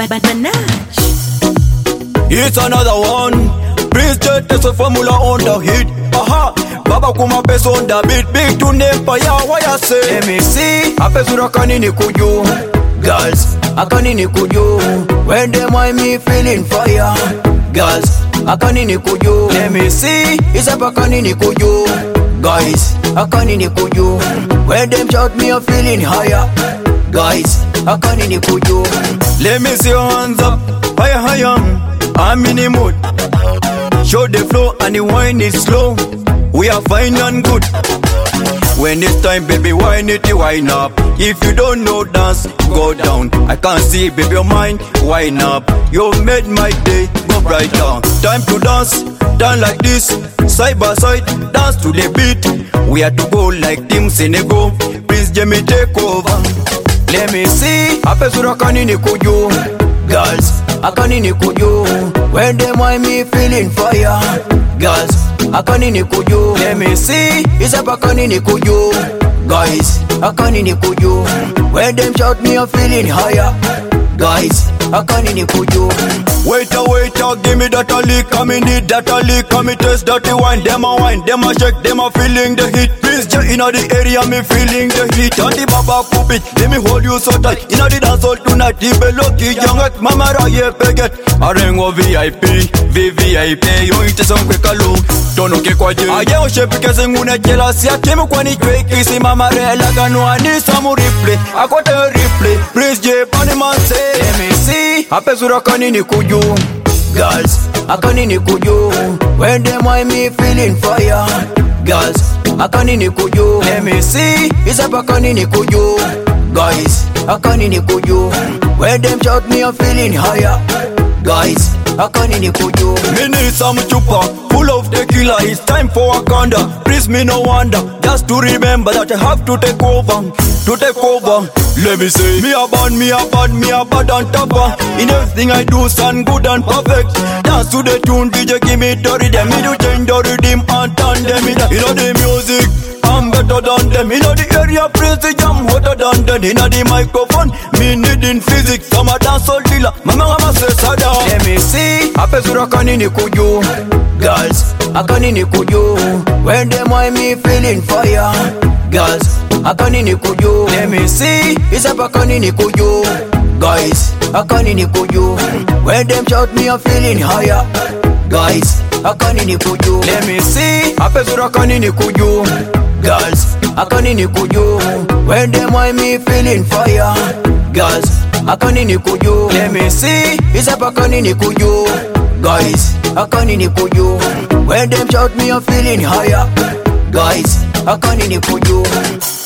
It's another one. Prince J test a formula on the hit. Aha, Baba kuma pesa on the beat. Big to nepa ya waya say. Let me see. Apesura kanini kuju. Girls, akanini kuju. When them want me feeling fire. Girls, akanini kuju. Let me see. Isapa kanini kuju. Guys, akanini kuju. When them shout me I'm feeling higher. Guys, akanini kuju. Let me see your hands up. Higher, higher. I'm in the mood. Show the flow and the wine is slow. We are fine and good. When it's time, baby, wine it, you wine up. If you don't know dance, go down. I can't see, baby, your mind, wine up. You made my day go brighter. Time to dance, dance like this. Side by side, dance to the beat. We are to go like Team Senegal. Prince Jamie take over. Let me see. Apesura kanini kuju. Girls, akanini kuju. When them want me feeling fire. Girls, akanini kuju. Let me see. Isapa kanini kuju. Guys, akanini kuju. When them shout me I'm feeling higher. Guys, akanini kuju. Waiter, give me that a lick. I need that a lick. Me taste dirty wine. Them a shake, them a feeling the heat. Prince J inna the area, me feeling the heat. And the Baba Kupit, let me hold you so tight. Inna the dance hall tonight, the Beloki Jangat, Mama Raye Peget. Arengo VIP, VVIP, yo ite son quick alone. Tono ke kwa je. Aye o shepi kese ngune jealousy. Akemu kwa ni kwe kisi Mama Rela gano ani samu replay. Akote replay. Prince J pani man say. Let me see. Apesura kanini kuju. Girls, akanini kuju. When them want me feeling fire. Girls, akanini kuju. Let me see. Isapa kanini kuju. Guys, akanini kuju. When them shout me I'm feeling higher. Guys, akanini kuju. Me need some chupa, full of tequila. It's time for Wakanda. Please me no wonder. Just to remember that I have to take over. To take over. Let me say, me a bad and tougher. In everything I do, sound good and perfect. Dance to the tune, DJ give me the rhythm. Me do change the rhythm and turn them in. You know the music, I'm better than them. You know the area, Prince I'm hotter than them. You know the microphone, me needing physics. I'm a dancehall dealer, mama say sada. Let me see, apesura kanini kuju. Girls, akanini kuju. When them want me feeling fire. Girls, akanini kuju. Let me see, isapa kanini kuju. Guys, akanini kuju. When them shout me I'm feeling higher. Guys, akanini kuju. Let me see, apesura kanini kuju. Girls, akanini kuju. When them want me feeling fire. Girls, akanini kuju. Let me see, isapa kanini kuju. Guys, akanini kuju. When them shout me I'm feeling higher. Guys, akanini kuju.